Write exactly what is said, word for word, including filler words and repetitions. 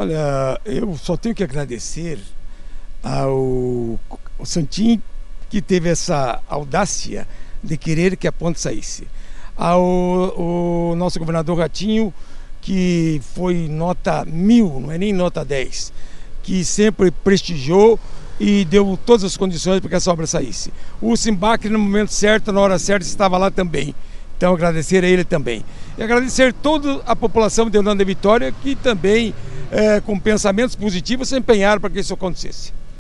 Olha, eu só tenho que agradecer ao, ao Santin, que teve essa audácia de querer que a ponte saísse. Ao o nosso governador Ratinho, que foi nota mil, não é nem nota dez, que sempre prestigiou e deu todas as condições para que essa obra saísse. O Simbach, no momento certo, na hora certa, estava lá também. Então, agradecer a ele também. E agradecer toda a população de Hernando de Vitória, que também, é, com pensamentos positivos, se empenharam para que isso acontecesse.